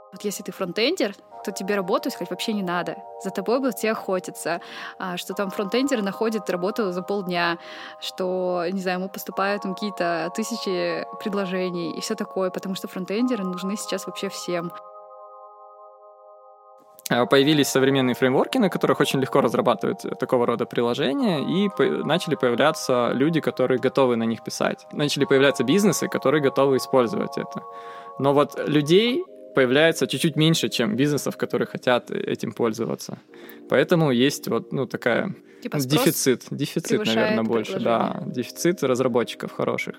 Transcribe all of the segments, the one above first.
Вот если ты фронтендер, то тебе работу искать вообще не надо. За тобой будут все охотиться. Что там фронтендеры находят работу за полдня, что, не знаю, ему поступают там какие-то 1000 предложений и все такое, потому что фронтендеры нужны сейчас вообще всем. Появились современные фреймворки, на которых очень легко разрабатывать такого рода приложения, и начали появляться люди, которые готовы на них писать. Начали появляться бизнесы, которые готовы использовать это. Но вот людей появляется чуть-чуть меньше, чем бизнесов, которые хотят этим пользоваться. Поэтому есть вот, такая дефицит, наверное, больше, да, дефицит разработчиков хороших.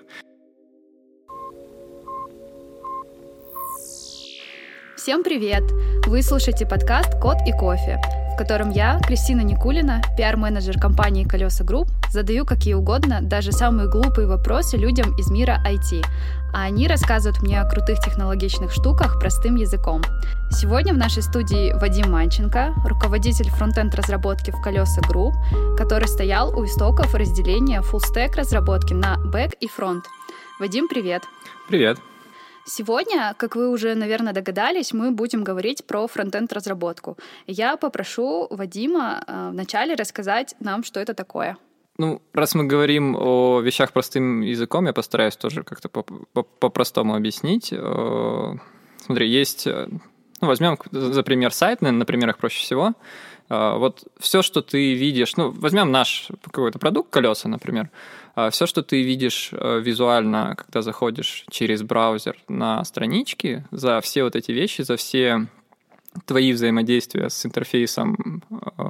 Всем привет! Вы слушаете подкаст «Код и кофе», в котором я, Кристина Никулина, пиар-менеджер компании «Колеса Групп», задаю какие угодно, даже самые глупые вопросы людям из мира IT, а они рассказывают мне о крутых технологичных штуках простым языком. Сегодня в нашей студии Вадим Манченко, руководитель фронтенд-разработки в «Колеса Групп», который стоял у истоков разделения фуллстек разработки на бэк и фронт. Вадим, привет! Привет! Сегодня, как вы уже, наверное, догадались, мы будем говорить про фронтенд-разработку. Я попрошу Вадима вначале рассказать нам, что это такое. Раз мы говорим о вещах простым языком, я постараюсь тоже как-то по-простому объяснить. Смотри, есть... возьмем за пример сайт, наверное, на примерах проще всего. Вот все, что ты видишь... возьмем наш какой-то продукт, колеса, например. Все, что ты видишь визуально, когда заходишь через браузер на странички, за все вот эти вещи, за все твои взаимодействия с интерфейсом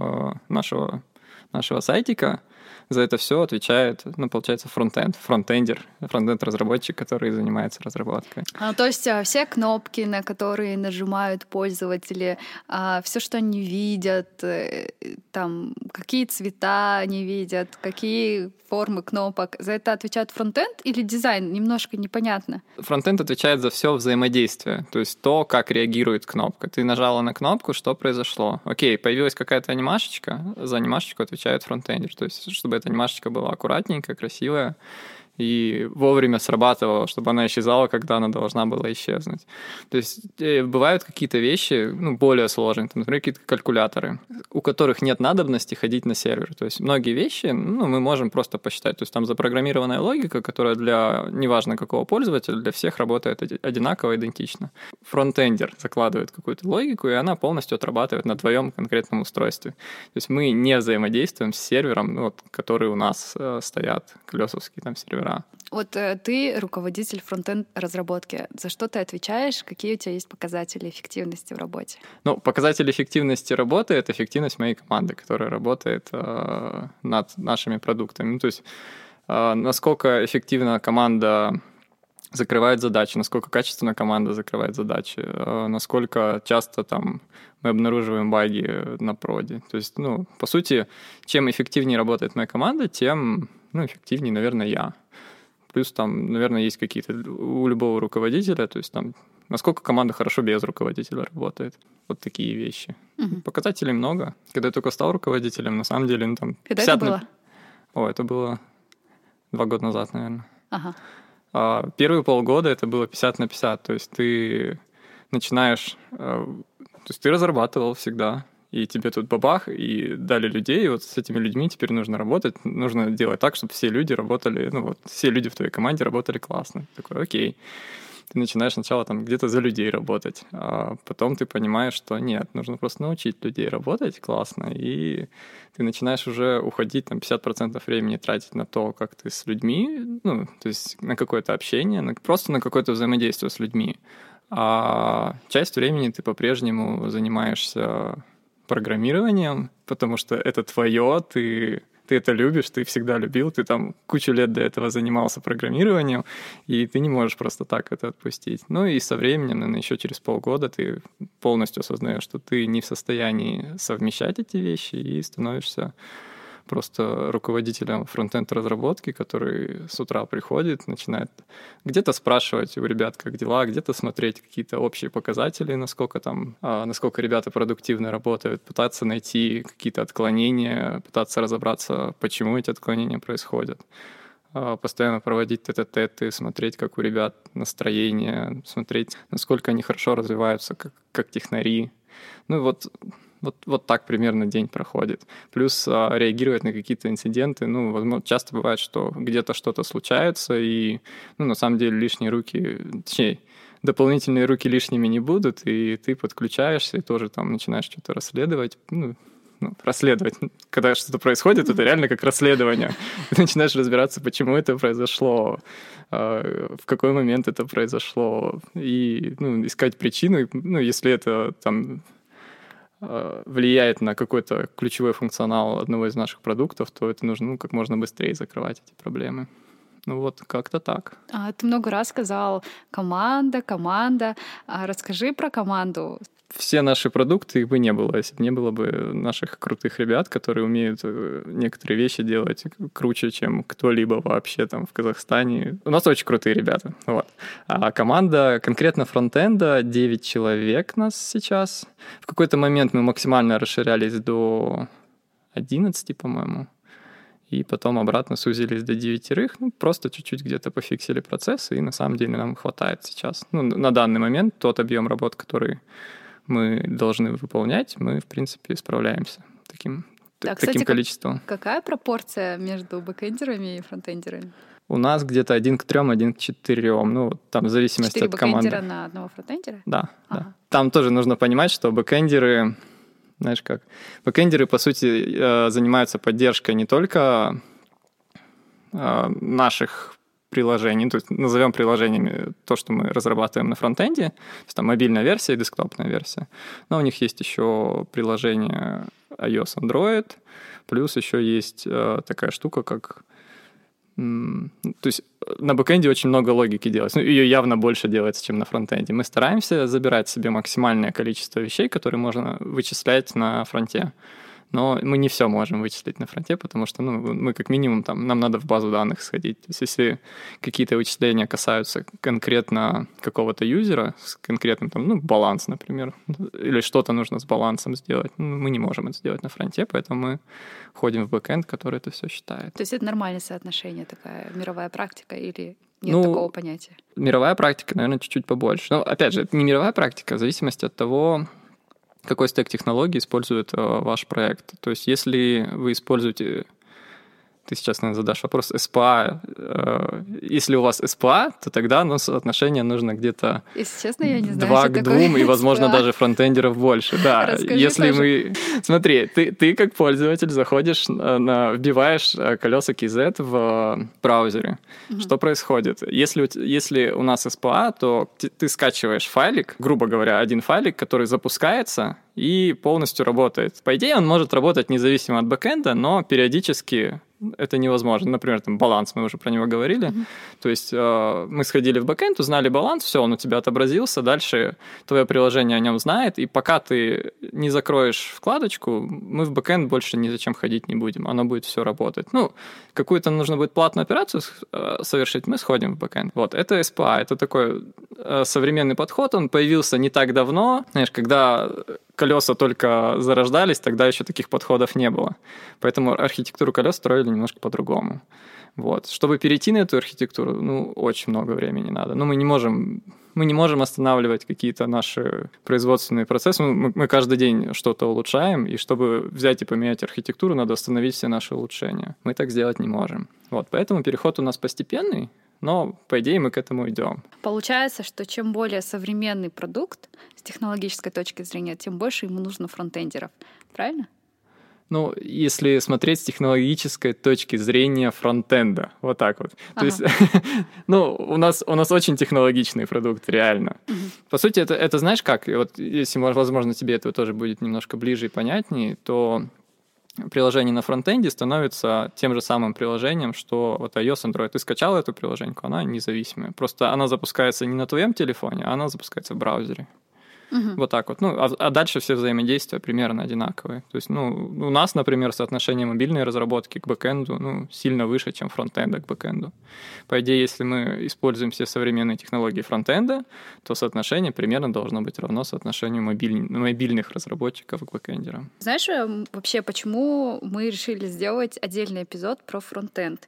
нашего сайтика, за это все отвечает, получается, фронтенд-разработчик, который занимается разработкой. То есть все кнопки, на которые нажимают пользователи, все, что они видят, там, какие цвета они видят, какие формы кнопок, за это отвечает фронтенд или дизайн? Немножко непонятно. Фронтенд отвечает за все взаимодействие, то есть то, как реагирует кнопка. Ты нажала на кнопку, что произошло? Окей, появилась какая-то анимашечка, за анимашечку отвечает фронтендер, то есть чтобы эта анимашечка была аккуратненькая, красивая и вовремя срабатывала, чтобы она исчезала, когда она должна была исчезнуть. То есть бывают какие-то вещи, более сложные, например, какие-то калькуляторы, у которых нет надобности ходить на сервер. То есть многие вещи мы можем просто посчитать. То есть там запрограммированная логика, которая для неважно какого пользователя, для всех работает одинаково, идентично. Фронтендер закладывает какую-то логику, и она полностью отрабатывает на твоем конкретном устройстве. То есть мы не взаимодействуем с сервером, которые у нас стоят, колесовские там сервера. Вот ты руководитель фронтенд-разработки. За что ты отвечаешь? Какие у тебя есть показатели эффективности в работе? Показатель эффективности работы — это эффективность моей команды, которая работает над нашими продуктами. То есть насколько эффективно команда закрывает задачи, насколько качественно команда закрывает задачи, насколько часто там мы обнаруживаем баги на проде. То есть, по сути, чем эффективнее работает моя команда, тем эффективнее, наверное, я. Плюс там, наверное, есть какие-то у любого руководителя, то есть там, насколько команда хорошо без руководителя работает. Вот такие вещи. Угу. Показателей много. Когда я только стал руководителем, на самом деле, там... Когда это было? Это было 2 года назад, наверное. Ага. Первые полгода это было 50/50. То есть ты начинаешь... То есть ты разрабатывал всегда, и тебе тут бабах, и дали людей, и вот с этими людьми теперь нужно работать, нужно делать так, чтобы все люди работали, все люди в твоей команде работали классно. Такой, окей. Ты начинаешь сначала там где-то за людей работать, а потом ты понимаешь, что нет, нужно просто научить людей работать классно, и ты начинаешь уже уходить, 50% времени тратить на то, как ты с людьми, то есть на какое-то общение, просто на какое-то взаимодействие с людьми. А часть времени ты по-прежнему занимаешься программированием, потому что это твое, ты это любишь, ты всегда любил, ты там кучу лет до этого занимался программированием, и ты не можешь просто так это отпустить. И со временем, наверное, еще через полгода ты полностью осознаешь, что ты не в состоянии совмещать эти вещи и становишься просто руководителем фронтенд-разработки, который с утра приходит, начинает где-то спрашивать у ребят, как дела, где-то смотреть какие-то общие показатели, насколько ребята продуктивно работают, пытаться найти какие-то отклонения, пытаться разобраться, почему эти отклонения происходят. постоянно проводить тет-а-теты, смотреть, как у ребят настроение, смотреть, насколько они хорошо развиваются как технари. Ну вот так примерно день проходит. Плюс реагировать на какие-то инциденты. Ну, возможно, часто бывает, что где-то что-то случается, и, ну, на самом деле лишние руки, точнее, дополнительные руки лишними не будут, и ты подключаешься и тоже там начинаешь что-то расследовать. Расследовать. Когда что-то происходит, это реально как расследование. Ты начинаешь разбираться, почему это произошло, в какой момент это произошло, и искать причину. Ну, если это там влияет на какой-то ключевой функционал одного из наших продуктов, то это нужно как можно быстрее закрывать эти проблемы. Ну вот, как-то так. Ты много раз сказал команда. Расскажи про команду. Все наши продукты, их бы не было, если бы не было бы наших крутых ребят, которые умеют некоторые вещи делать круче, чем кто-либо вообще там в Казахстане. У нас очень крутые ребята. Вот. А команда конкретно фронтенда 9 человек нас сейчас. В какой-то момент мы максимально расширялись до 11, по-моему. И потом обратно сузились до 9. Просто чуть-чуть где-то пофиксили процессы, и на самом деле нам хватает сейчас. На данный момент тот объем работ, который мы должны выполнять, мы, в принципе, справляемся таким количеством. Какая пропорция между бэкэндерами и фронтендерами? У нас где-то 1 к 3, 1 к 4. Ну, там в зависимости от команды. 4 бэкэндера на одного фронтендера? Да. Там тоже нужно понимать, что бэкэндеры, знаешь как, бэкэндеры, по сути, занимаются поддержкой не только наших приложений, то есть назовем приложениями то, что мы разрабатываем на фронтенде, то есть там мобильная версия и десктопная версия. Но у них есть еще приложение iOS, Android, плюс еще есть такая штука, как... То есть на бэкэнде очень много логики делается. Ее явно больше делается, чем на фронтенде. Мы стараемся забирать себе максимальное количество вещей, которые можно вычислять на фронте. Но мы не все можем вычислить на фронте, потому что мы как минимум нам надо в базу данных сходить. То есть если какие-то вычисления касаются конкретно какого-то юзера, с конкретным баланс, например, или что-то нужно с балансом сделать, мы не можем это сделать на фронте, поэтому мы ходим в бэкэнд, который это все считает. То есть это нормальное соотношение, такая мировая практика, или нет такого понятия? Мировая практика, наверное, чуть-чуть побольше. Но опять же, это не мировая практика, в зависимости от того, какой стек технологий использует ваш проект. То есть если вы используете... Ты сейчас, наверное, задашь вопрос SPA. Если у вас SPA, то тогда соотношение нужно где-то если честно, я не знаю, 2 к 2, и, возможно, SPA. Даже фронтендеров больше. Да, расскажи если тоже. мы... Смотри, ты как пользователь заходишь, вбиваешь колеса KZ в браузере. Что происходит? Если у нас SPA, то ты скачиваешь файлик, грубо говоря, один файлик, который запускается и полностью работает. По идее, он может работать независимо от бэкэнда, но периодически это невозможно. Например, там баланс, мы уже про него говорили. То есть мы сходили в бэкэнд, узнали баланс, все, он у тебя отобразился, дальше твое приложение о нем знает, и пока ты не закроешь вкладочку, мы в бэкэнд больше ни зачем ходить не будем, оно будет все работать. Какую-то нужно будет платную операцию совершить, мы сходим в бэкэнд. Вот, это SPA, это такой современный подход, он появился не так давно, знаешь, когда колеса только зарождались, тогда еще таких подходов не было. Поэтому архитектуру колес строили немножко по-другому. Вот. Чтобы перейти на эту архитектуру, очень много времени надо. Мы не можем останавливать какие-то наши производственные процессы. Мы каждый день что-то улучшаем, и чтобы взять и поменять архитектуру, надо остановить все наши улучшения. Мы так сделать не можем. Вот. Поэтому переход у нас постепенный, но, по идее, мы к этому идем. Получается, что чем более современный продукт с технологической точки зрения, тем больше ему нужно фронтендеров. Правильно? Если смотреть с технологической точки зрения фронтенда, вот так вот. То есть, у нас очень технологичный продукт, реально. По сути, это знаешь как? Вот если, возможно, тебе это тоже будет немножко ближе и понятнее, то приложение на фронтенде становится тем же самым приложением, что вот iOS, Android. Ты скачал эту приложеньку, она независимая. Просто она запускается не на твоем телефоне, а она запускается в браузере. Вот так вот. А дальше все взаимодействия примерно одинаковые. То есть, у нас, например, соотношение мобильной разработки к бэкэнду сильно выше, чем фронтенда к бэкэнду. По идее, если мы используем все современные технологии фронтенда, то соотношение примерно должно быть равно соотношению мобильных разработчиков к бэкэндерам. Знаешь, вообще, почему мы решили сделать отдельный эпизод про фронтенд?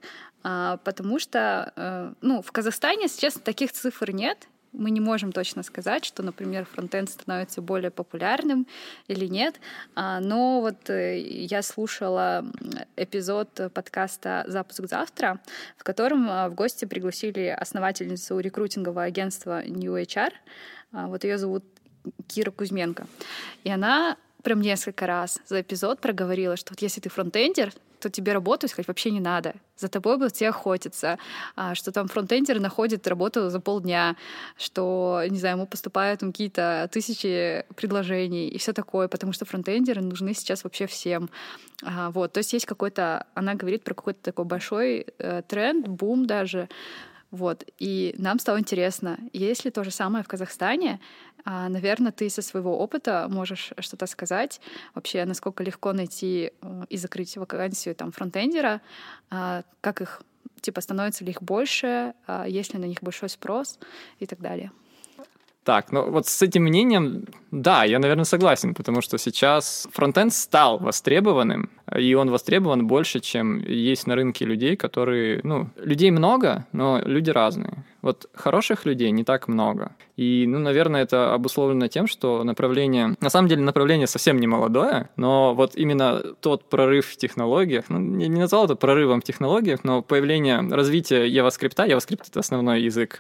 потому что, в Казахстане, если честно, таких цифр нет. Мы не можем точно сказать, что, например, фронтенд становится более популярным или нет. Но вот я слушала эпизод подкаста «Запуск завтра», в котором в гости пригласили основательницу рекрутингового агентства New HR. Вот ее зовут Кира Кузьменко. И она прям несколько раз за эпизод проговорила, что вот если ты фронтендер, то тебе работу искать вообще не надо. За тобой будут все охотиться. Что там фронтендер находит работу за полдня, что, не знаю, ему поступают какие-то тысячи предложений и все такое, потому что фронтендеры нужны сейчас вообще всем. Вот. То есть есть какой-то... Она говорит про какой-то такой большой тренд, бум даже. Вот. И нам стало интересно, есть ли то же самое в Казахстане? Наверное, ты со своего опыта можешь что-то сказать. Вообще, насколько легко найти и закрыть вакансию там, фронтендера, как их, становится ли их больше, есть ли на них большой спрос и так далее. Так, вот с этим мнением, да, я, наверное, согласен, потому что сейчас фронтенд стал востребованным, и он востребован больше, чем есть на рынке людей, которые, людей много, но люди разные. Вот хороших людей не так много. И, наверное, это обусловлено тем, что на самом деле направление совсем не молодое, но вот именно тот прорыв в технологиях, я не назвал это прорывом в технологиях, но развитие JavaScript — это основной язык,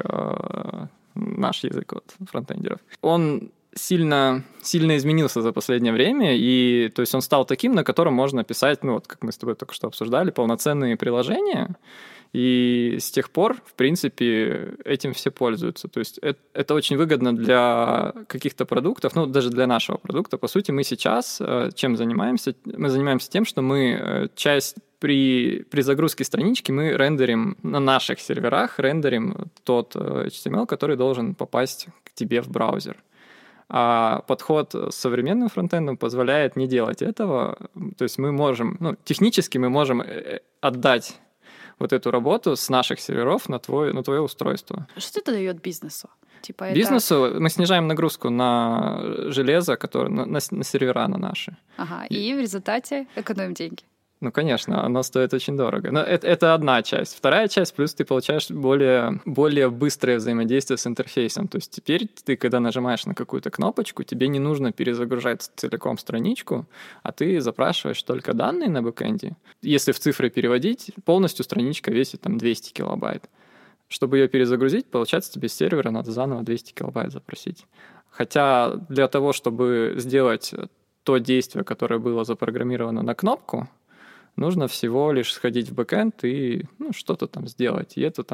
наш язык фронтендеров, он сильно изменился за последнее время, и то есть он стал таким, на котором можно писать, как мы с тобой только что обсуждали, полноценные приложения, и с тех пор, в принципе, этим все пользуются. То есть это очень выгодно для каких-то продуктов, даже для нашего продукта. По сути, мы сейчас чем занимаемся? Мы занимаемся тем, что мы при загрузке странички мы рендерим на наших серверах, тот HTML, который должен попасть к тебе в браузер. А подход с современным фронтендом позволяет не делать этого. То есть мы можем, технически мы можем отдать вот эту работу с наших серверов на твое устройство. Что это дает бизнесу? Бизнесу мы снижаем нагрузку на железо, на сервера на наши. Ага, и в результате экономим деньги. Конечно, оно стоит очень дорого. Но это одна часть. Вторая часть, плюс ты получаешь более быстрое взаимодействие с интерфейсом. То есть теперь ты, когда нажимаешь на какую-то кнопочку, тебе не нужно перезагружать целиком страничку, а ты запрашиваешь только данные на бэкэнде. Если в цифры переводить, полностью страничка весит 200 килобайт. Чтобы ее перезагрузить, получается, тебе с сервера надо заново 200 килобайт запросить. Хотя для того, чтобы сделать то действие, которое было запрограммировано на кнопку, нужно всего лишь сходить в бэкэнд и что-то там сделать. И это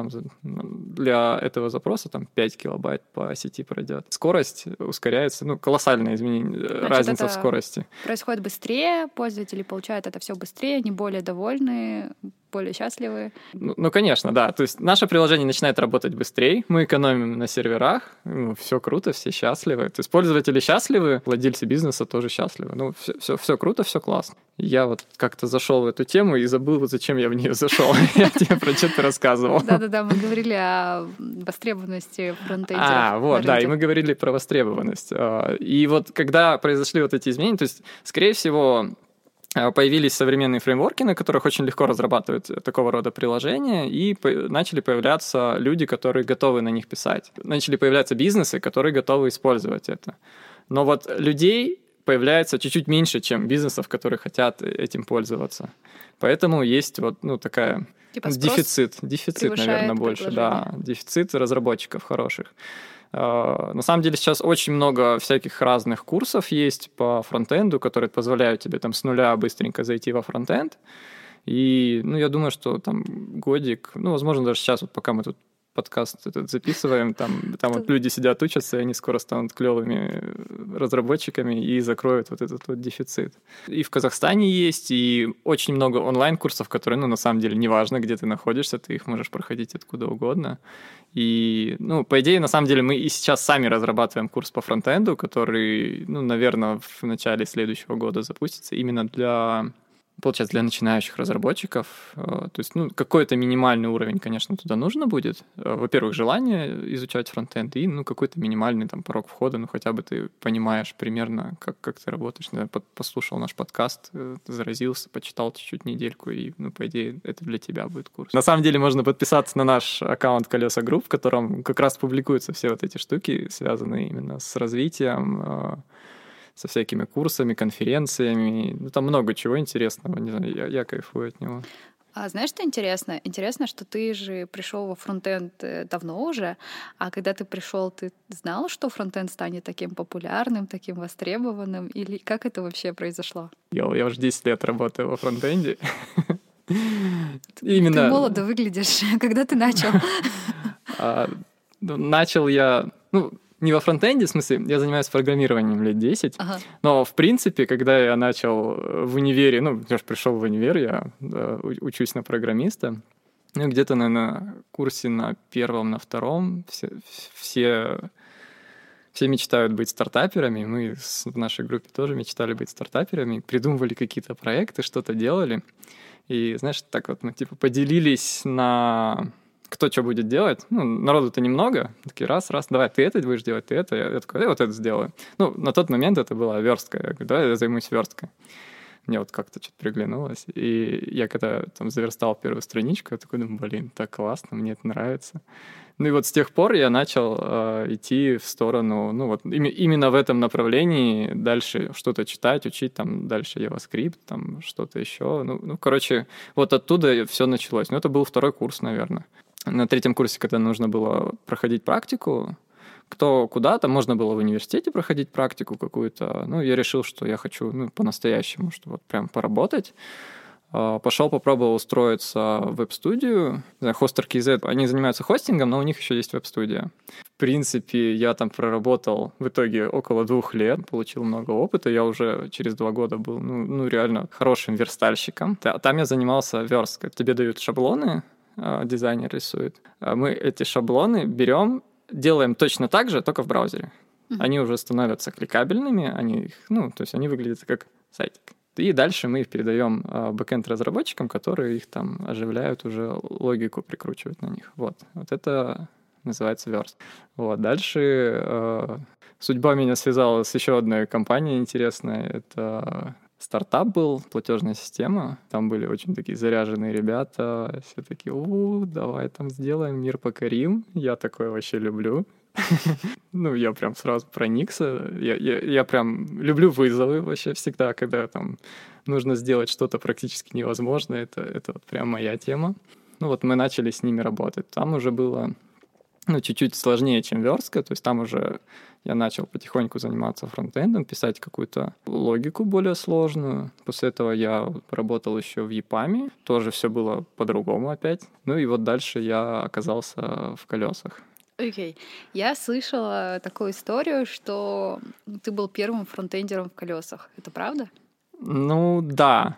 для этого запроса 5 килобайт по сети пройдет. Скорость ускоряется, колоссальное изменение, разница в скорости. Происходит быстрее, пользователи получают это все быстрее, они более довольны, более счастливы. Конечно, да. То есть наше приложение начинает работать быстрее, мы экономим на серверах, все круто, все счастливы. То есть пользователи счастливы, владельцы бизнеса тоже счастливы. Все круто, все классно. Я как-то зашел в эту тему и забыл, зачем я в нее зашел. Я тебе про что-то рассказывал. Да, мы говорили о востребованности фронтендеров. Да, и мы говорили про востребованность. И когда произошли эти изменения, то есть, скорее всего, появились современные фреймворки, на которых очень легко разрабатывать такого рода приложения, и начали появляться люди, которые готовы на них писать. Начали появляться бизнесы, которые готовы использовать это. Но людей появляется чуть-чуть меньше, чем бизнесов, которые хотят этим пользоваться. Поэтому есть такая дефицит, наверное, больше. Да, дефицит разработчиков хороших. На самом деле сейчас очень много всяких разных курсов есть по фронтенду, которые позволяют тебе с нуля быстренько зайти во фронтенд. И я думаю, что годик, возможно, даже сейчас, пока мы тут подкаст этот записываем, там люди сидят, учатся, и они скоро станут клевыми разработчиками и закроют этот дефицит. И в Казахстане есть, и очень много онлайн-курсов, которые, на самом деле, неважно, где ты находишься, ты их можешь проходить откуда угодно. И, по идее, на самом деле, мы и сейчас сами разрабатываем курс по фронтенду, который, наверное, в начале следующего года запустится именно для получается, для начинающих разработчиков. То есть, какой-то минимальный уровень, конечно, туда нужно будет. Во-первых, желание изучать фронтенд и, какой-то минимальный там порог входа, хотя бы ты понимаешь примерно, как ты работаешь. Не знаю, послушал наш подкаст, заразился, почитал чуть-чуть недельку, и, по идее, это для тебя будет курс. На самом деле, можно подписаться на наш аккаунт Колеса Групп, в котором как раз публикуются все вот эти штуки, связанные именно с развитием, со всякими курсами, конференциями. Там много чего интересного. Не знаю, я кайфую от него. А знаешь, что интересно? Интересно, что ты же пришел во фронтенд давно уже, а когда ты пришел, ты знал, что фронтенд станет таким популярным, таким востребованным? Или как это вообще произошло? Я уже 10 лет работаю во фронтенде. Ты молодо выглядишь. Когда ты начал? Начал я... не во фронтенде, в смысле, я занимаюсь программированием лет 10, но, в принципе, когда я начал в универе, я же пришел в универ, я учусь на программиста, где-то, на курсе на первом, на втором все мечтают быть стартаперами, мы в нашей группе тоже мечтали быть стартаперами, придумывали какие-то проекты, что-то делали, и, знаешь, так вот мы поделились на... кто что будет делать. Народу-то немного. Такие, раз, давай, ты это будешь делать, ты это. Я такой, я вот это сделаю. На тот момент это была верстка. Я говорю, давай я займусь версткой. Мне вот как-то что-то приглянулось. И я когда там заверстал первую страничку, я такой думаю, так классно, мне это нравится. И вот с тех пор я начал идти в сторону, именно в этом направлении, дальше что-то читать, учить, там, дальше JavaScript, там, что-то еще. Короче, вот оттуда все началось. Это был второй курс, наверное. На третьем курсе, когда нужно было проходить практику, кто куда-то, можно было в университете проходить практику какую-то. Я решил, что я хочу по-настоящему, что вот прям поработать. Пошел, попробовал устроиться в веб-студию. Hostel.kz, они занимаются хостингом, но у них еще есть веб-студия. В принципе, я там проработал в итоге около 2 лет, получил много опыта. Я уже через 2 года был реально хорошим верстальщиком. Там я занимался версткой. Тебе дают шаблоны, дизайнер рисует. Мы эти шаблоны берем, делаем точно так же, только в браузере. Они уже становятся кликабельными, они выглядят как сайтик. И дальше мы их передаем бэкэнд-разработчикам, которые их там оживляют, уже логику прикручивают на них. Вот это называется верст. Дальше судьба меня связала с еще одной компанией интересной. Это стартап был, платежная система. Там были очень такие заряженные ребята. Все такие, давай там сделаем, мир покорим. Я такое вообще люблю. Я прям сразу проникся. Я прям люблю вызовы вообще всегда, когда там нужно сделать что-то практически невозможное. Это вот прям моя тема. Мы начали с ними работать. Там уже было чуть-чуть сложнее, чем верстка. То есть там уже я начал потихоньку заниматься фронтендом, писать какую-то логику более сложную. После этого я работал еще в EPAM. Тоже все было по-другому опять. И вот дальше я оказался в колесах. Окей. Я слышала такую историю, что ты был первым фронтендером в колесах. Это правда? Да.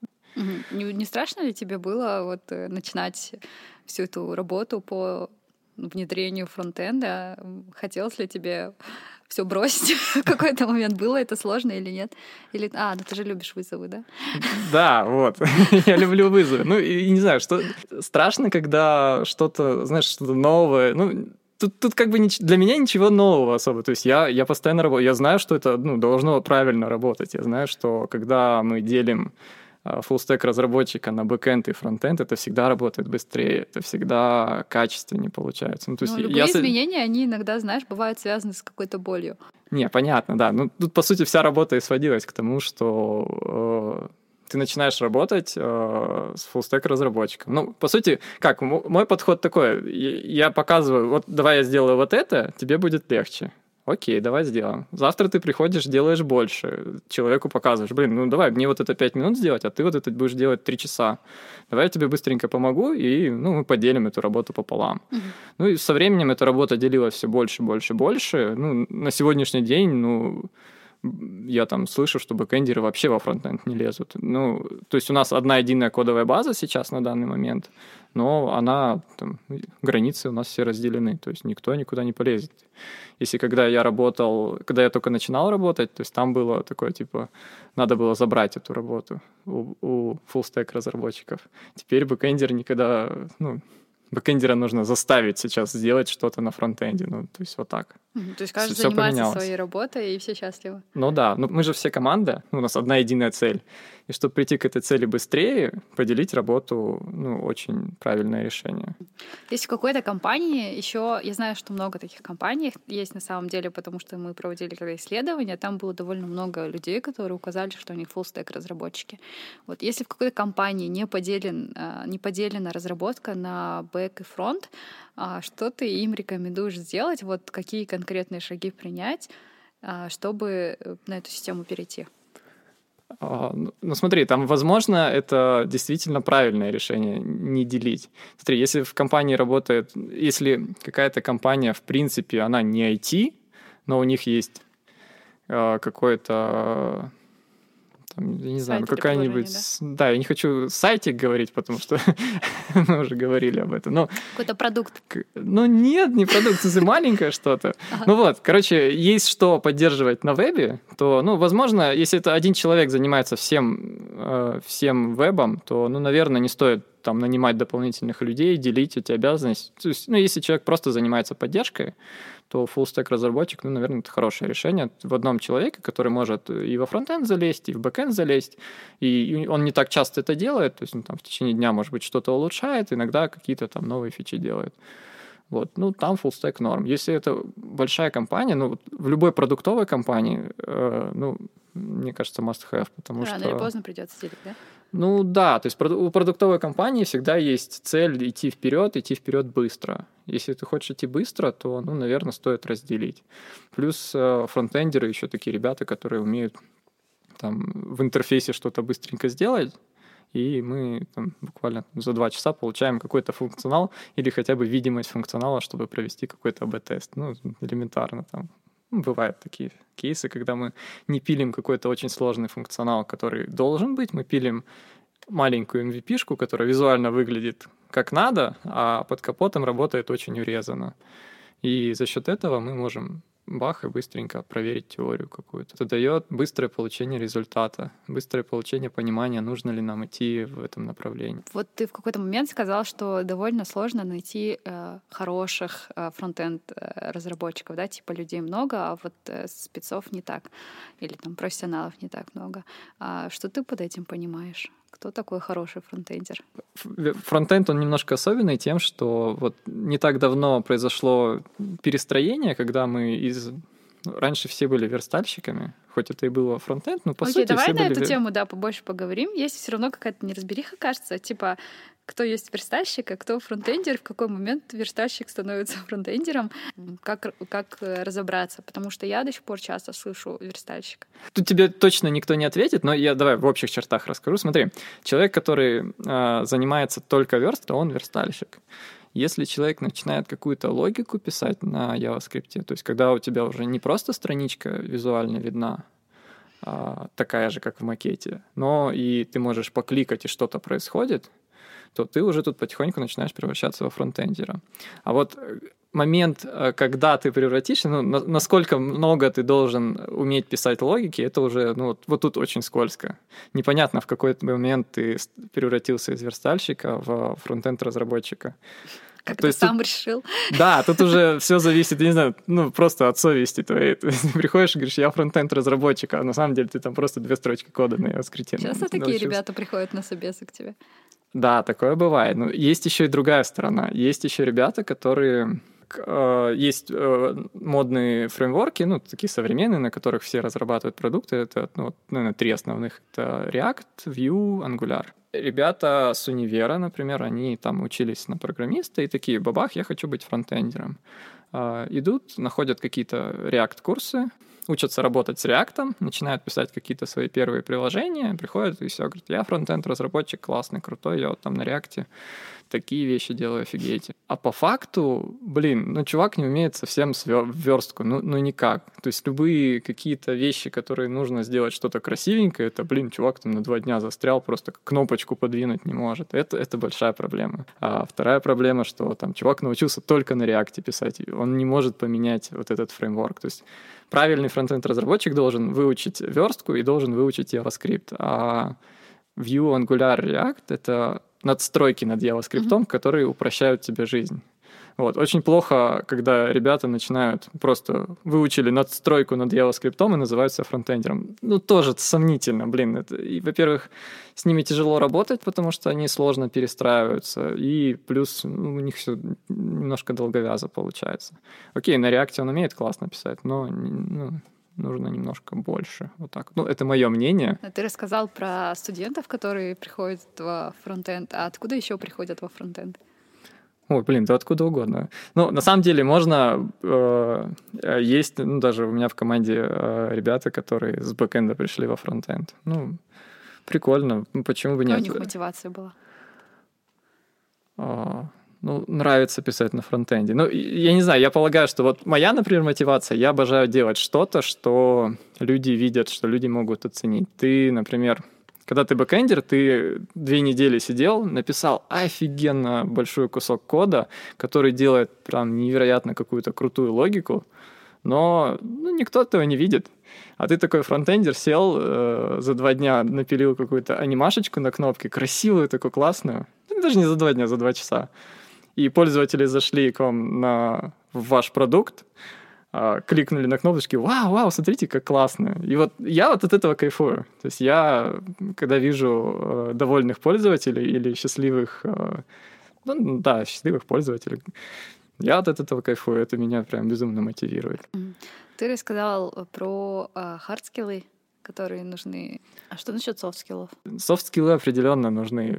Не страшно ли тебе было начинать всю эту работу по внедрению фронтенда? Хотелось ли тебе все бросить в какой-то момент? Было это сложно или нет? Или ты же любишь вызовы, да? Да, вот. Я люблю вызовы. И не знаю, что страшно, когда что-то, знаешь, что-то новое. Тут как бы для меня ничего нового особо. То есть я постоянно работаю. Я знаю, что это должно правильно работать. Я знаю, что когда мы делим фуллстек разработчика на бэкэнд и фронтенд, это всегда работает быстрее, это всегда качественнее получается. Любые изменения, они иногда, знаешь, бывают связаны с какой-то болью. Не, понятно, да. Тут, по сути, вся работа и сводилась к тому, что ты начинаешь работать с фуллстек-разработчиком. По сути, как, мой подход такой, я показываю, давай я сделаю вот это, тебе будет легче. Окей, давай сделаем. Завтра ты приходишь, делаешь больше. Человеку показываешь, давай, мне вот это 5 минут сделать, а ты вот это будешь делать 3 часа. Давай я тебе быстренько помогу, и мы поделим эту работу пополам. И со временем эта работа делилась все больше, больше, больше. На сегодняшний день, я там слышу, что бэкэндеры вообще во фронтенд не лезут. Ну, то есть у нас одна единая кодовая база сейчас на данный момент, но она, там, границы у нас все разделены, то есть никто никуда не полезет. Если когда я только начинал работать, то есть там было такое, типа, надо было забрать эту работу у full-stack разработчиков. Теперь бэкэндер никогда, бэкэндера нужно заставить сейчас сделать что-то на фронтенде, то есть вот так. То есть каждый занимается своей работой, и все счастливы. Ну да, мы же все команда, у нас одна единая цель. И чтобы прийти к этой цели быстрее, поделить работу, очень правильное решение. Есть в какой-то компании еще, я знаю, что много таких компаний есть на самом деле, потому что мы проводили когда исследования, там было довольно много людей, которые указали, что у них full-stack разработчики. Вот если в какой-то компании не поделена разработка на бэк и фронт, что ты им рекомендуешь сделать? Вот какие конкретные шаги принять, чтобы на эту систему перейти? Смотри, там, возможно, это действительно правильное решение, не делить. Смотри, если в компании работает, если какая-то компания, в принципе, она не IT, но у них есть какой-то, я не знаю, какая-нибудь... Да, я не хочу сайтик говорить, потому что мы уже говорили об этом. Какой-то продукт. Нет, не продукт, это маленькое что-то. Короче, есть что поддерживать на вебе, то, возможно, если это один человек занимается всем вебом, то, наверное, не стоит там нанимать дополнительных людей, делить эти обязанности. То есть, если человек просто занимается поддержкой, то full-stack разработчик, наверное, это хорошее решение в одном человеке, который может и во фронтенд залезть, и в бэкенд залезть, и он не так часто это делает, то есть он там в течение дня, может быть, что-то улучшает, иногда какие-то там новые фичи делает. Вот, там full-stack норм. Если это большая компания, в любой продуктовой компании, мне кажется, must-have, потому что... Рано или поздно придется делить, да? Да, то есть у продуктовой компании всегда есть цель идти вперед быстро. Если ты хочешь идти быстро, то, наверное, стоит разделить. Плюс фронтендеры еще такие ребята, которые умеют там в интерфейсе что-то быстренько сделать, и мы там буквально за 2 часа получаем какой-то функционал или хотя бы видимость функционала, чтобы провести какой-то АБ-тест. Элементарно там. Бывают такие кейсы, когда мы не пилим какой-то очень сложный функционал, который должен быть, мы пилим маленькую MVP-шку, которая визуально выглядит как надо, а под капотом работает очень урезанно. И за счет этого мы можем бах и быстренько проверить теорию какую-то. Это дает быстрое получение результата, быстрое получение понимания, нужно ли нам идти в этом направлении. Вот ты в какой-то момент сказал, что довольно сложно найти хороших фронтенд-разработчиков, да, типа людей много, а вот спецов не так, или там профессионалов не так много. Что ты под этим понимаешь? Кто такой хороший фронтендер? Фронтенд, он немножко особенный тем, что вот не так давно произошло перестроение, когда мы раньше все были верстальщиками, хоть это и было фронтенд, но по сути давай все на были... эту тему, побольше поговорим. Есть все равно какая-то неразбериха, кажется, типа кто есть верстальщик, а кто фронтендер, в какой момент верстальщик становится фронтендером, как разобраться, потому что я до сих пор часто слышу верстальщик. Тут тебе точно никто не ответит, но я давай в общих чертах расскажу. Смотри, человек, который занимается только версткой, он верстальщик. Если человек начинает какую-то логику писать на JavaScript, то есть когда у тебя уже не просто страничка визуально видна, такая же, как в макете, но и ты можешь покликать, и что-то происходит, то ты уже тут потихоньку начинаешь превращаться во фронтендера. А вот момент, когда ты превратишься, насколько много ты должен уметь писать логики, это уже, вот тут очень скользко. Непонятно, в какой момент ты превратился из верстальщика в фронтенд-разработчика. Как ты сам решил. Да, тут уже все зависит, я не знаю, просто от совести твоей. Ты приходишь и говоришь, я фронтенд-разработчик, а на самом деле ты там просто 2 строчки кода на JavaScript. Часто такие ребята приходят на собесы к тебе? Да, такое бывает. Но есть еще и другая сторона. Есть еще ребята, которые... Есть модные фреймворки, такие современные, на которых все разрабатывают продукты. Это, наверное, 3 основных. Это React, Vue, Angular. Ребята с универа, например, они там учились на программиста и такие, бабах, я хочу быть фронтендером. Идут, находят какие-то React-курсы, учатся работать с React, начинают писать какие-то свои первые приложения, приходят и все, говорят, я фронтенд-разработчик, классный, крутой, я вот там на React такие вещи делаю, офигейте. А по факту, чувак не умеет совсем верстку, никак. То есть любые какие-то вещи, которые нужно сделать что-то красивенькое, это, чувак там на 2 дня застрял, просто кнопочку подвинуть не может. Это большая проблема. А вторая проблема, что там чувак научился только на React писать, он не может поменять вот этот фреймворк. То есть правильный фронтенд-разработчик должен выучить верстку и должен выучить JavaScript. А Vue, Angular, React — это надстройки над JavaScript, которые упрощают тебе жизнь. Вот. Очень плохо, когда ребята начинают просто выучили надстройку над JavaScript и называют себя фронтендером. Тоже сомнительно, И, во-первых, с ними тяжело работать, потому что они сложно перестраиваются, и плюс у них все немножко долговязо получается. Окей, на React он умеет классно писать, но нужно немножко больше. Вот так. Это мое мнение. Ты рассказал про студентов, которые приходят во фронтенд. А откуда еще приходят во фронтенд? Ой, да откуда угодно. На самом деле можно... есть, даже у меня в команде ребята, которые с бэкэнда пришли во фронтенд. Прикольно. Почему бы нет? У них мотивация была? Нравится писать на фронтенде. Я не знаю, я полагаю, что вот моя, например, мотивация, я обожаю делать что-то, что люди видят, что люди могут оценить. Ты, например, когда ты бэкэндер, ты 2 недели сидел, написал офигенно большой кусок кода, который делает прям невероятно какую-то крутую логику, но никто этого не видит. А ты такой фронтендер сел, за 2 дня напилил какую-то анимашечку на кнопке, красивую, такую классную, даже не за 2 дня, за 2 часа. И пользователи зашли к вам в ваш продукт, кликнули на кнопочки, вау, смотрите, как классно. И вот я от этого кайфую. То есть я, когда вижу довольных пользователей или счастливых, счастливых пользователей, я от этого кайфую. Это меня прям безумно мотивирует. Ты рассказал про хардскиллы, которые нужны. А что насчет софтскиллов? Софтскиллы определенно нужны.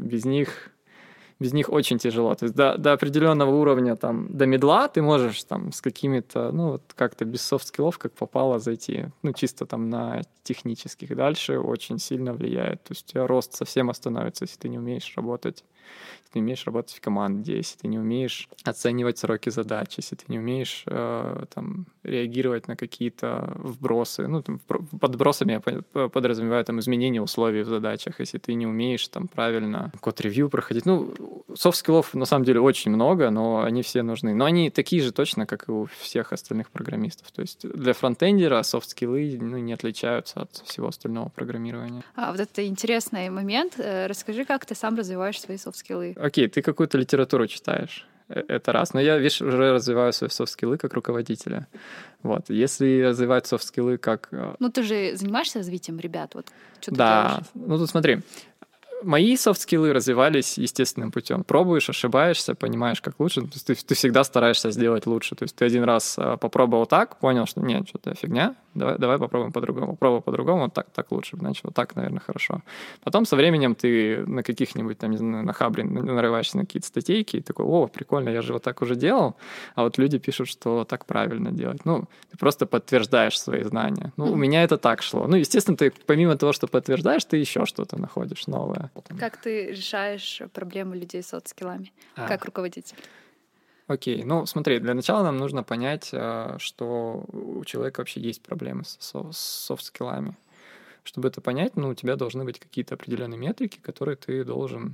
Без них очень тяжело. То есть до определенного уровня, до мидла ты можешь с какими-то, как-то без софт-скиллов, как попало, зайти. Чисто на технических. Дальше очень сильно влияет. То есть у тебя рост совсем остановится, если ты не умеешь работать. Если ты не умеешь работать в команде, если ты не умеешь оценивать сроки задач, если ты не умеешь реагировать на какие-то вбросы. Под вбросами я подразумеваю изменение условий в задачах. Если ты не умеешь правильно код-ревью проходить. Софт-скиллов на самом деле очень много, но они все нужны. Но они такие же точно, как и у всех остальных программистов. То есть для фронтендера софт-скиллы не отличаются от всего остального программирования. Вот это интересный момент. Расскажи, как ты сам развиваешь свои софт-скиллы? Окей, ты какую-то литературу читаешь. Это раз. Но я, уже развиваю свои софт-скиллы как руководителя. Вот. Если развивать софт-скиллы как... ты же занимаешься развитием ребят? Вот, что ты делаешь? Тут смотри. Мои софт-скиллы развивались естественным путем. Пробуешь, ошибаешься, понимаешь, как лучше. То есть ты всегда стараешься сделать лучше. То есть ты один раз попробовал так, понял, что нет, что-то фигня, давай попробуем по-другому. Попробуй по-другому, вот так лучше, значит, вот так, наверное, хорошо. Потом со временем ты на каких-нибудь, не знаю, на Хабре нарываешься на какие-то статейки и такой, прикольно, я же вот так уже делал, а вот люди пишут, что так правильно делать. Ты просто подтверждаешь свои знания. У меня это так шло. Естественно, ты помимо того, что подтверждаешь, ты еще что-то находишь новое. Как ты решаешь проблемы людей с софт-скиллами, как руководитель? Окей, смотри, для начала нам нужно понять, что у человека вообще есть проблемы с софт-скиллами. Чтобы это понять, у тебя должны быть какие-то определенные метрики, которые ты должен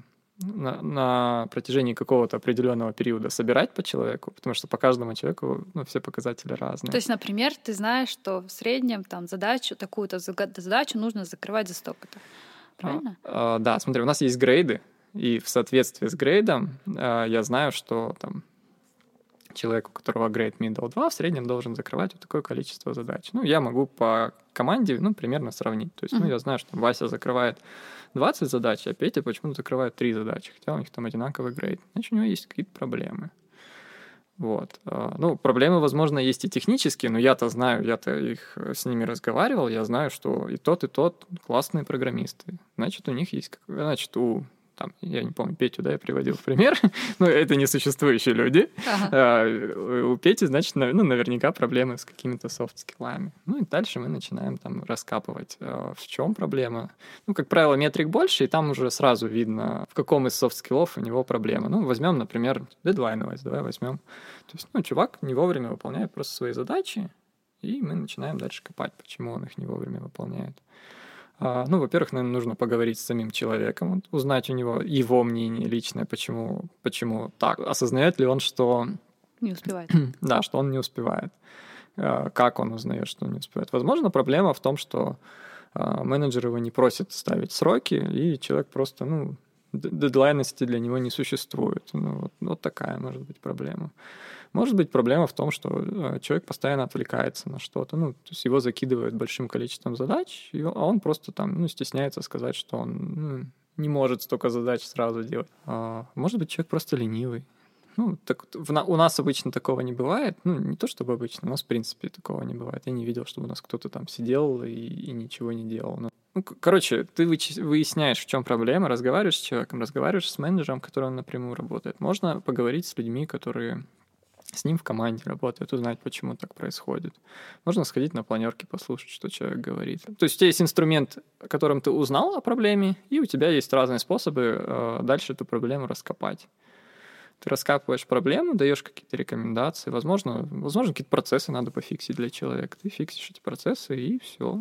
на протяжении какого-то определенного периода собирать по человеку, потому что по каждому человеку все показатели разные. То есть, например, ты знаешь, что в среднем такую-то задачу нужно закрывать за столько-то. Правильно? Да, смотри, у нас есть грейды, и в соответствии с грейдом я знаю, что человек, у которого грейд middle 2, в среднем должен закрывать вот такое количество задач. Я могу по команде примерно сравнить. То есть я знаю, что Вася закрывает 20 задач, а Петя почему-то закрывает 3 задачи, хотя у них одинаковый грейд. Значит, у него есть какие-то проблемы. Вот. Проблемы, возможно, есть и технические, но я-то знаю, я-то их с ними разговаривал, я знаю, что и тот классные программисты. Значит, у них есть... Значит, у там, я не помню, Петю, да, я приводил в пример, но это несуществующие люди. У Пети, значит, наверняка проблемы с какими-то софт-скиллами. Ну, и дальше мы начинаем там раскапывать, в чем проблема. Ну, как правило, метрик больше, и там уже сразу видно, в каком из софт-скиллов у него проблема. Ну, возьмем, например, дедлайновость, давай возьмем. То есть, чувак не вовремя выполняет просто свои задачи, и мы начинаем дальше копать, почему он их не вовремя выполняет. Во-первых, наверное, нужно поговорить с самим человеком, узнать у него его мнение личное, почему так. Осознает ли он, что... Не успевает. Да, что он не успевает. Как он узнает, что он не успевает. Возможно, проблема в том, что менеджер его не просит ставить сроки, и человек просто, дедлайности для него не существует. Вот такая может быть проблема. Может быть проблема в том, что человек постоянно отвлекается на что-то. То есть его закидывают большим количеством задач, а он просто там, стесняется сказать, что он не может столько задач сразу делать. Может быть, человек просто ленивый. Так у нас обычно такого не бывает. Не то чтобы обычно, у нас в принципе такого не бывает. Я не видел, чтобы у нас кто-то там сидел и ничего не делал. Короче, ты выясняешь, в чем проблема, разговариваешь с человеком, разговариваешь с менеджером, который напрямую работает. Можно поговорить с людьми, которые с ним в команде работают, узнать, почему так происходит. Можно сходить на планерки, послушать, что человек говорит. То есть у тебя есть инструмент, которым ты узнал о проблеме, и у тебя есть разные способы дальше эту проблему раскопать. Ты раскапываешь проблему, даешь какие-то рекомендации. Возможно, какие-то процессы надо пофиксить для человека. Ты фиксишь эти процессы, и все.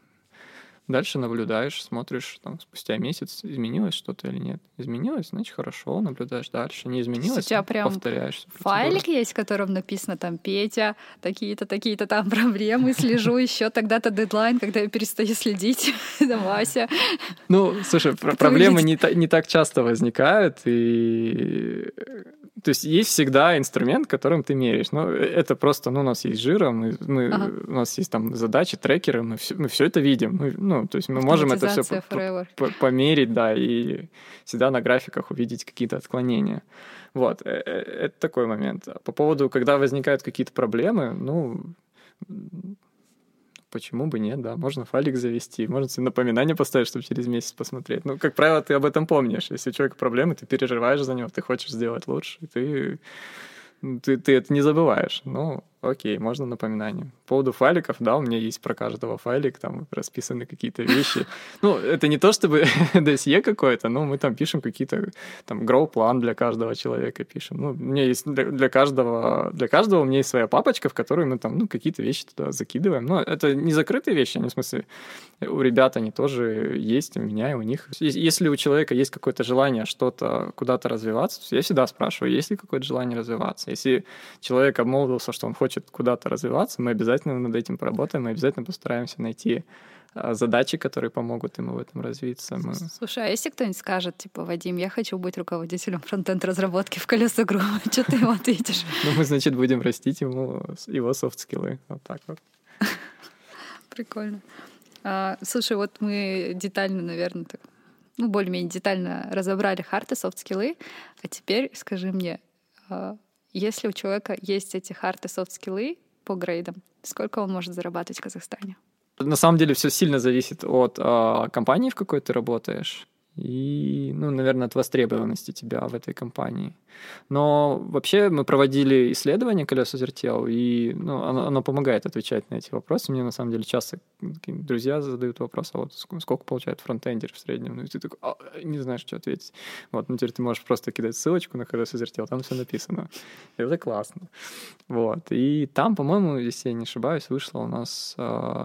Дальше наблюдаешь, смотришь, там, спустя месяц, изменилось что-то или нет. Изменилось, значит, хорошо, наблюдаешь дальше. Не изменилось, у тебя прям повторяешь. файлик есть, в котором написано там «Петя, такие-то там проблемы, слежу еще тогда-то дедлайн, когда я перестаю следить». Вася. Слушай, проблемы не так часто возникают, и... То есть есть всегда инструмент, которым ты меряешь. Это просто, у нас есть жира, у нас есть там задачи, трекеры, мы все это видим. То есть мы можем это все померить, да, и всегда на графиках увидеть какие-то отклонения. Вот, это такой момент. По поводу, когда возникают какие-то проблемы, почему бы нет, да, можно файлик завести, можно себе напоминание поставить, чтобы через месяц посмотреть. Как правило, ты об этом помнишь. Если у человека проблемы, ты переживаешь за него, ты хочешь сделать лучше, ты это не забываешь. Окей, можно напоминание. По поводу файликов, да, у меня есть про каждого файлик, там расписаны какие-то вещи. Это не то чтобы досье какое-то, но мы там пишем какие-то, там, grow-план для каждого человека пишем. У меня есть для каждого у меня есть своя папочка, в которую мы там, какие-то вещи туда закидываем. Но это не закрытые вещи, в смысле, у ребят они тоже есть, у меня и у них. Если у человека есть какое-то желание что-то, куда-то развиваться, я всегда спрашиваю, есть ли какое-то желание развиваться. Если человек обмолвился, что он хочет куда-то развиваться, мы обязательно над этим поработаем, мы обязательно постараемся найти задачи, которые помогут ему в этом развиться. Слушай, а если кто-нибудь скажет, типа, Вадим, я хочу быть руководителем фронтенд-разработки в Колеса Групп, что ты ему ответишь? Мы, значит, будем растить его софт-скиллы. Вот так вот. Прикольно. Слушай, вот мы детально, наверное, более-менее детально разобрали хард и софт-скиллы, а теперь скажи мне, если у человека есть эти хард и софт-скиллы по грейдам, сколько он может зарабатывать в Казахстане? На самом деле все сильно зависит от компании, в какой ты работаешь, и, наверное, от востребованности тебя в этой компании. Но вообще мы проводили исследование «Колеса Зертел», и оно помогает отвечать на эти вопросы. Мне, на самом деле, часто друзья задают вопрос, а вот сколько получает фронтендер в среднем? И ты такой, не знаешь, что ответить. Вот, теперь ты можешь просто кидать ссылочку на «Колеса Зертел», там все написано. И это классно. Вот. И там, по-моему, если я не ошибаюсь, вышла у нас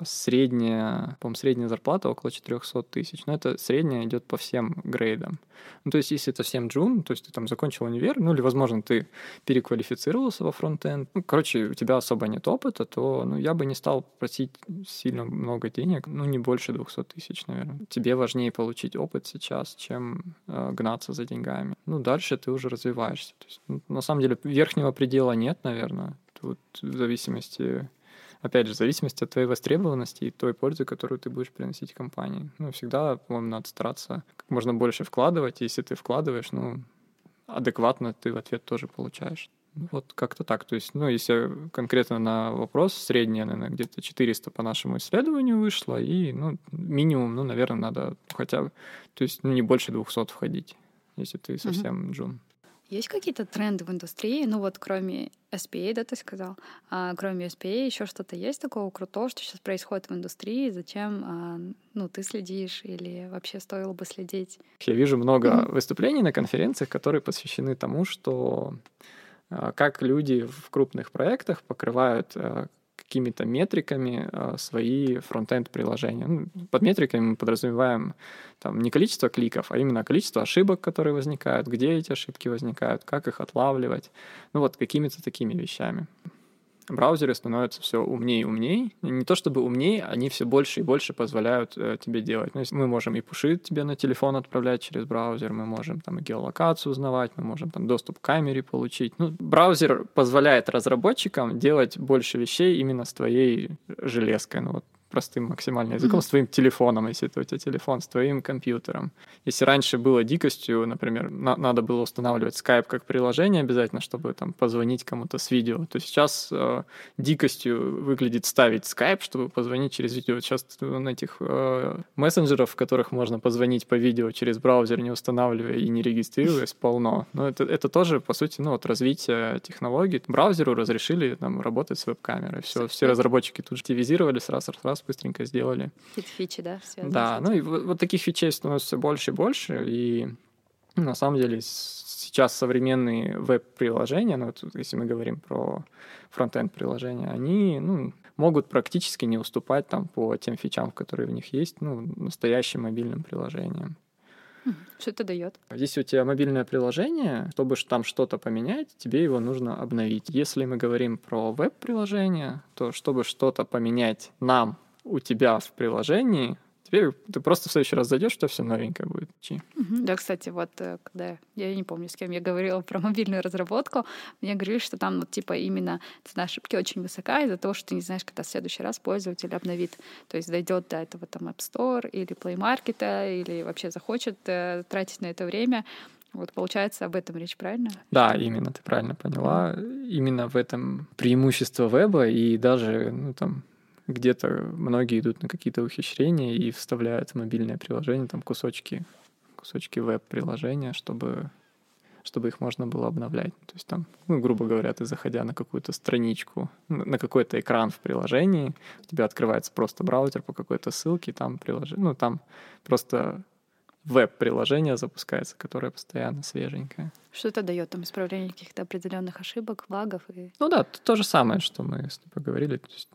средняя зарплата около 400 тысяч. Но это средняя идет по всем грейдам. То есть, если это всем джун, то есть ты там закончил универ, или, возможно, ты переквалифицировался во фронтенд, у тебя особо нет опыта, то, я бы не стал просить сильно много денег, не больше 200 тысяч, наверное. Тебе важнее получить опыт сейчас, чем гнаться за деньгами. Дальше ты уже развиваешься. То есть, на самом деле, верхнего предела нет, наверное. Тут в зависимости... Опять же, в зависимости от твоей востребованности и той пользы, которую ты будешь приносить компании. Всегда, по-моему, надо стараться как можно больше вкладывать. Если ты вкладываешь, адекватно ты в ответ тоже получаешь. Вот как-то так. То есть, если конкретно на вопрос, средняя, наверное, где-то 400 по нашему исследованию вышло, и, минимум, наверное, надо хотя бы, то есть, не больше 200 входить если ты совсем джун. Есть какие-то тренды в индустрии? Ну вот кроме SPA, да, ты сказал, кроме SPA еще что-то есть такого крутого, что сейчас происходит в индустрии? Зачем ты следишь или вообще стоило бы следить? Я вижу много выступлений на конференциях, которые посвящены тому, что как люди в крупных проектах покрывают какими-то метриками свои фронт-энд-приложения. Под метриками мы подразумеваем там, не количество кликов, а именно количество ошибок, которые возникают, где эти ошибки возникают, как их отлавливать. Какими-то такими вещами. Браузеры становятся все умнее и умнее. Не то чтобы умнее, они все больше и больше позволяют тебе делать. Мы можем и пуши тебе на телефон отправлять через браузер, мы можем там и геолокацию узнавать, мы можем там доступ к камере получить. Браузер позволяет разработчикам делать больше вещей именно с твоей железкой. Простым максимальным языком, с твоим телефоном, если это у тебя телефон, с твоим компьютером. Если раньше было дикостью, например, надо было устанавливать Skype как приложение обязательно, чтобы там позвонить кому-то с видео, то сейчас дикостью выглядит ставить Skype, чтобы позвонить через видео. Сейчас на этих мессенджеров, в которых можно позвонить по видео через браузер, не устанавливая и не регистрируясь, полно. Но это тоже, по сути, развитие технологий. Браузеру разрешили там работать с веб-камерой. Все разработчики тут же активизировали, раз быстренько сделали. Какие-то фичи, да? Да, и вот таких фичей становится все больше и больше, и на самом деле сейчас современные веб-приложения, если мы говорим про фронт-энд-приложения, они могут практически не уступать там по тем фичам, которые в них есть, настоящим мобильным приложениям. Что это дает? Если у тебя мобильное приложение, чтобы там что-то поменять, тебе его нужно обновить. Если мы говорим про веб-приложение, то чтобы что-то поменять нам, у тебя в приложении, теперь ты просто в следующий раз зайдешь, что все новенькое будет. Да, кстати, когда я не помню, с кем я говорила про мобильную разработку, мне говорили, что там именно цена ошибки очень высока из-за того, что ты не знаешь, когда в следующий раз пользователь обновит. То есть дойдет до этого там App Store или Play Market, или вообще захочет тратить на это время. Получается, об этом речь, правильно? Да, именно, ты правильно поняла. Именно в этом преимущество веба, и даже где-то многие идут на какие-то ухищрения и вставляют в мобильное приложение там кусочки веб-приложения, чтобы их можно было обновлять. То есть там, грубо говоря, ты, заходя на какую-то страничку, на какой-то экран в приложении, у тебя открывается просто браузер по какой-то ссылке, там там просто веб-приложение запускается, которое постоянно свеженькое. Что это дает? Там исправление каких-то определенных ошибок, багов? То же самое, что мы с тобой говорили. То есть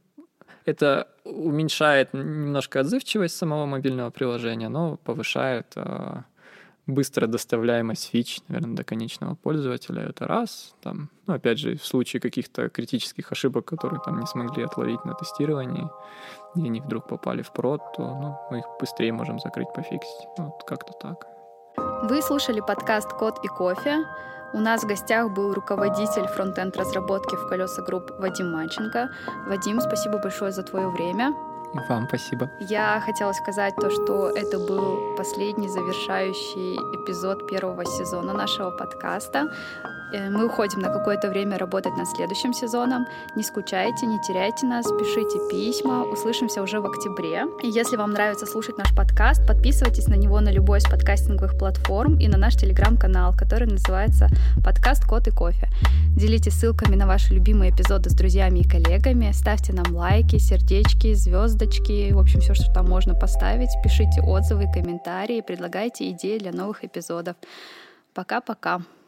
это уменьшает немножко отзывчивость самого мобильного приложения, но повышает быстрая доставляемость фич, наверное, до конечного пользователя. Это раз. Опять же, в случае каких-то критических ошибок, которые там не смогли отловить на тестировании, и они вдруг попали в прод, то мы их быстрее можем закрыть, пофиксить. Как-то так. Вы слушали подкаст «Код и кофе». У нас в гостях был руководитель фронт-энд разработки в Колеса Групп Вадим Манченко. Вадим, спасибо большое за твое время. И вам спасибо. Я хотела сказать то, что это был последний завершающий эпизод первого сезона нашего подкаста. Мы уходим на какое-то время работать над следующим сезоном. Не скучайте, не теряйте нас, пишите письма. Услышимся уже в октябре. И если вам нравится слушать наш подкаст, подписывайтесь на него на любой из подкастинговых платформ и на наш телеграм-канал, который называется «Подкаст Код и кофе». Делитесь ссылками на ваши любимые эпизоды с друзьями и коллегами. Ставьте нам лайки, сердечки, звездочки. В общем, все, что там можно поставить. Пишите отзывы, комментарии, предлагайте идеи для новых эпизодов. Пока-пока.